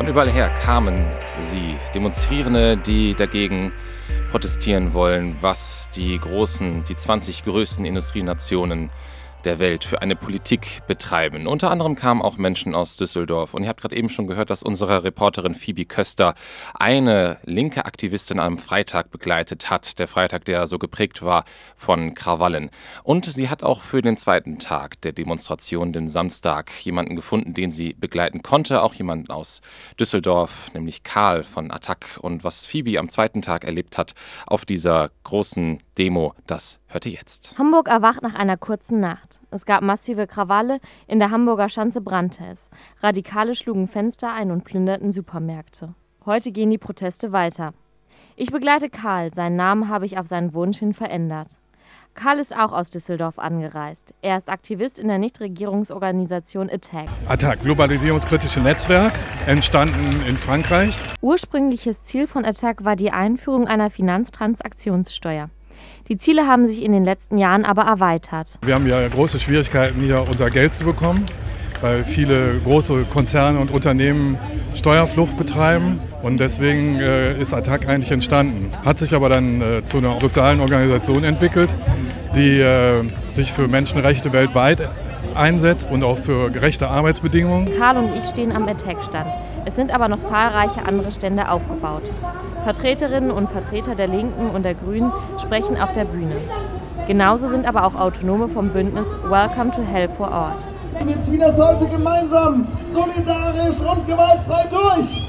Von überall her kamen sie, Demonstrierende, die dagegen protestieren wollen, was die 20 größten Industrienationen der Welt für eine Politik betreiben. Unter anderem kamen auch Menschen aus Düsseldorf. Und ihr habt gerade eben schon gehört, dass unsere Reporterin Phoebe Köster eine linke Aktivistin am Freitag begleitet hat. Der Freitag, der so geprägt war von Krawallen. Und sie hat auch für den zweiten Tag der Demonstration, den Samstag, jemanden gefunden, den sie begleiten konnte. Auch jemanden aus Düsseldorf, nämlich Karl von Attac. Und was Phoebe am zweiten Tag erlebt hat auf dieser großen Demo, das hört ihr jetzt. Hamburg erwacht nach einer kurzen Nacht. Es gab massive Krawalle, in der Hamburger Schanze brannte es. Radikale schlugen Fenster ein und plünderten Supermärkte. Heute gehen die Proteste weiter. Ich begleite Karl, seinen Namen habe ich auf seinen Wunsch hin verändert. Karl ist auch aus Düsseldorf angereist. Er ist Aktivist in der Nichtregierungsorganisation Attac. Attac, globalisierungskritische Netzwerk, entstanden in Frankreich. Ursprüngliches Ziel von Attac war die Einführung einer Finanztransaktionssteuer. Die Ziele haben sich in den letzten Jahren aber erweitert. Wir haben ja große Schwierigkeiten, hier unser Geld zu bekommen, weil viele große Konzerne und Unternehmen Steuerflucht betreiben. Und deswegen ist Attac eigentlich entstanden. Hat sich aber dann zu einer sozialen Organisation entwickelt, die sich für Menschenrechte weltweit einsetzt und auch für gerechte Arbeitsbedingungen. Karl und ich stehen am Attac-Stand. Es sind aber noch zahlreiche andere Stände aufgebaut. Vertreterinnen und Vertreter der Linken und der Grünen sprechen auf der Bühne. Genauso sind aber auch Autonome vom Bündnis Welcome to Hell vor Ort. Wir ziehen das heute gemeinsam, solidarisch und gewaltfrei durch!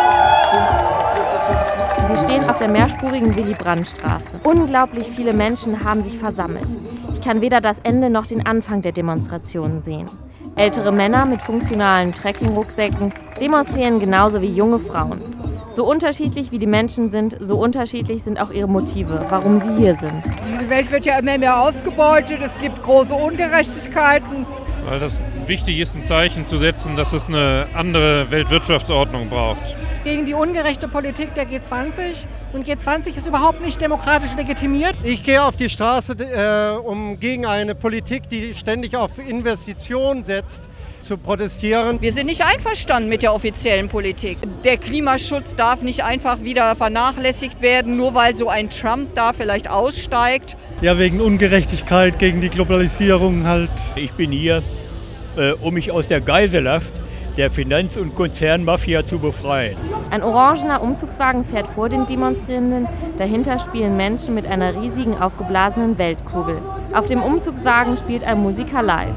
Wir stehen auf der mehrspurigen Willy-Brandt-Straße. Unglaublich viele Menschen haben sich versammelt. Ich kann weder das Ende noch den Anfang der Demonstrationen sehen. Ältere Männer mit funktionalen Trekkingrucksäcken demonstrieren genauso wie junge Frauen. So unterschiedlich wie die Menschen sind, so unterschiedlich sind auch ihre Motive, warum sie hier sind. Diese Welt wird ja immer mehr ausgebeutet, es gibt große Ungerechtigkeiten. Weil das wichtig ist, ein Zeichen zu setzen, dass es eine andere Weltwirtschaftsordnung braucht. Gegen die ungerechte Politik der G20. Und G20 ist überhaupt nicht demokratisch legitimiert. Ich gehe auf die Straße, um gegen eine Politik, die ständig auf Investitionen setzt, zu protestieren. Wir sind nicht einverstanden mit der offiziellen Politik. Der Klimaschutz darf nicht einfach wieder vernachlässigt werden, nur weil so ein Trump da vielleicht aussteigt. Ja, wegen Ungerechtigkeit, gegen die Globalisierung halt. Ich bin hier, um mich aus der Geiselhaft der Finanz- und Konzernmafia zu befreien. Ein orangener Umzugswagen fährt vor den Demonstrierenden. Dahinter spielen Menschen mit einer riesigen aufgeblasenen Weltkugel. Auf dem Umzugswagen spielt ein Musiker live.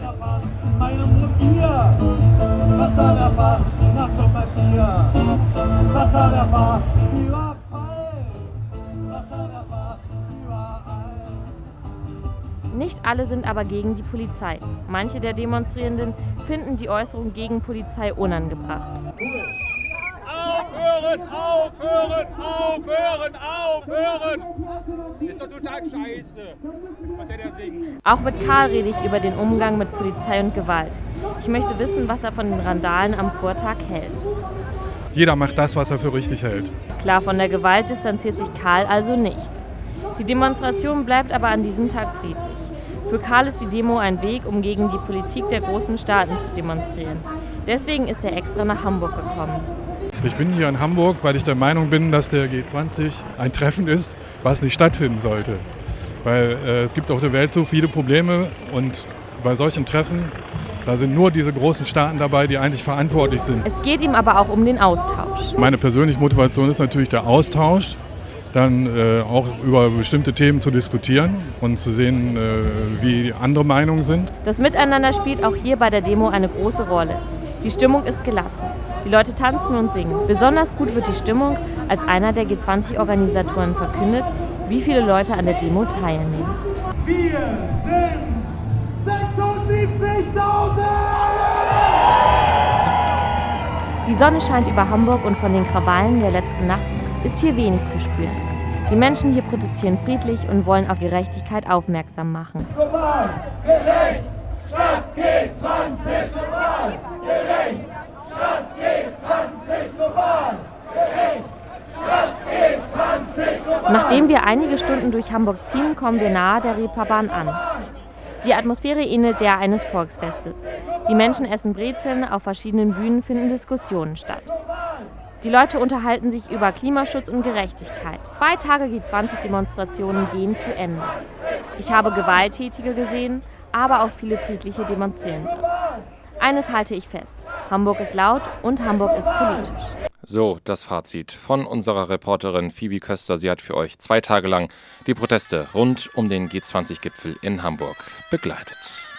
Wasserwerfer, nach zum Papier. Wasserwerfer, überall. Wasserwerfer, überall. Nicht alle sind aber gegen die Polizei. Manche der Demonstrierenden finden die Äußerung gegen Polizei unangebracht. Aufhören, aufhören, aufhören, aufhören! Ist doch total scheiße, was der da singt. Auch mit Karl rede ich über den Umgang mit Polizei und Gewalt. Ich möchte wissen, was er von den Randalen am Vortag hält. Jeder macht das, was er für richtig hält. Klar, von der Gewalt distanziert sich Karl also nicht. Die Demonstration bleibt aber an diesem Tag friedlich. Für Karl ist die Demo ein Weg, um gegen die Politik der großen Staaten zu demonstrieren. Deswegen ist er extra nach Hamburg gekommen. Ich bin hier in Hamburg, weil ich der Meinung bin, dass der G20 ein Treffen ist, was nicht stattfinden sollte. Weil es gibt auf der Welt so viele Probleme und bei solchen Treffen, da sind nur diese großen Staaten dabei, die eigentlich verantwortlich sind. Es geht ihm aber auch um den Austausch. Meine persönliche Motivation ist natürlich der Austausch, dann auch über bestimmte Themen zu diskutieren und zu sehen, wie andere Meinungen sind. Das Miteinander spielt auch hier bei der Demo eine große Rolle. Die Stimmung ist gelassen. Die Leute tanzen und singen. Besonders gut wird die Stimmung, als einer der G20-Organisatoren verkündet, wie viele Leute an der Demo teilnehmen. Wir sind 76.000! Die Sonne scheint über Hamburg und von den Krawallen der letzten Nacht ist hier wenig zu spüren. Die Menschen hier protestieren friedlich und wollen auf Gerechtigkeit aufmerksam machen. Global, gerecht, Stadt G20, global, gerecht, Stadt G20, global, gerecht, Stadt G20, global. Nachdem wir einige Stunden durch Hamburg ziehen, kommen wir nahe der Reeperbahn an. Die Atmosphäre ähnelt der eines Volksfestes. Die Menschen essen Brezeln, auf verschiedenen Bühnen finden Diskussionen statt. Die Leute unterhalten sich über Klimaschutz und Gerechtigkeit. 2 Tage G20-Demonstrationen gehen zu Ende. Ich habe Gewalttätige gesehen, aber auch viele friedliche Demonstrierende. Eines halte ich fest: Hamburg ist laut und Hamburg ist politisch. So, das Fazit von unserer Reporterin Phoebe Köster. Sie hat für euch 2 Tage lang die Proteste rund um den G20-Gipfel in Hamburg begleitet.